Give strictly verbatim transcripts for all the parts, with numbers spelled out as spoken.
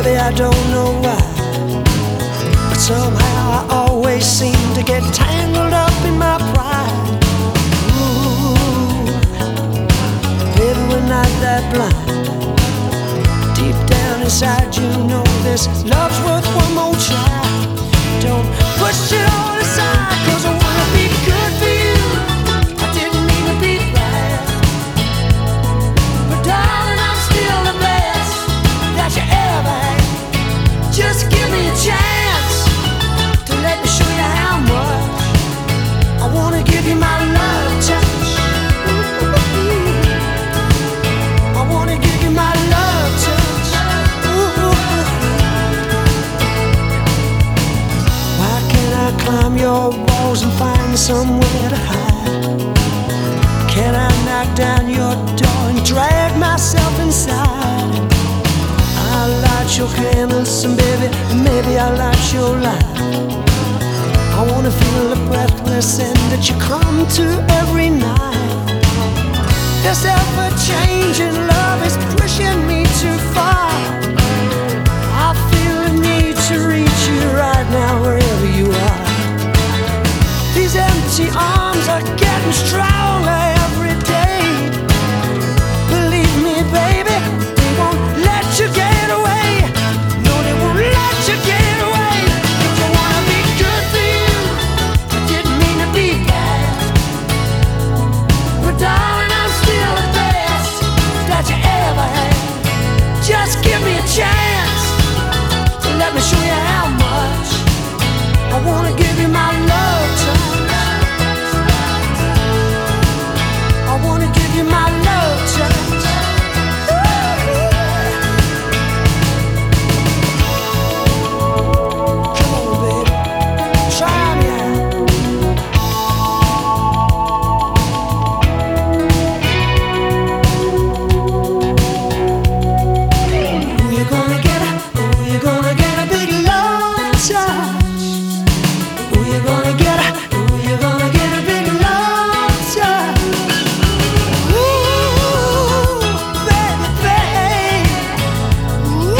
Baby, I don't know why, but somehow I always seem to get tangled up in my pride. Ooh, baby, we're not that blind. Deep down inside you know this love's worth one more try. Don't push it all aside, 'cause I wanna be good for you. I didn't mean to be bad, but darling, I'm still the best that you ever had. Just give me a chance to let me show you how much I wanna give you my love touch. I wanna give you my love touch. Ooh. Why can't I climb your walls and find somewhere to hide? Can I knock down your door and drag myself inside? I'll light your candles and baby, maybe I'll light your light. I wanna feel the breathless end that you come to every night. This ever-changing love is pushing me too far. I feel the need to reach you right now, wherever you are. These empty arms are getting stronger every day. Believe me, baby, they won't let you get away. No, they won't let you get away. If you wanna be good for you, I didn't mean to be bad, but darling, I'm still the best that you ever had. Just give me a chance to let me show you how much I wanna give you my love touch. I wanna give you my love touch. Come on, baby, try me out. Ooh, you're gonna get a, ooh, you're gonna get a big love touch. Ooh, you're gonna get a, ooh, you're gonna get a big love touch. Ooh, baby, baby. Ooh,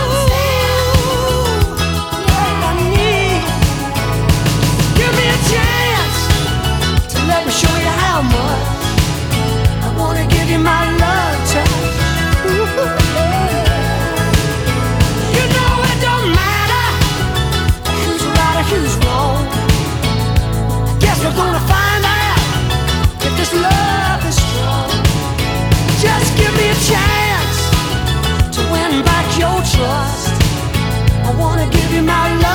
what I need. Give me a chance to let me show you how much I wanna give you my love touch. Ooh. You know it don't matter who's right or who's wrong. Guess we're gonna find out if this love is strong. Just give me a chance to win back your trust. I wanna give you my love.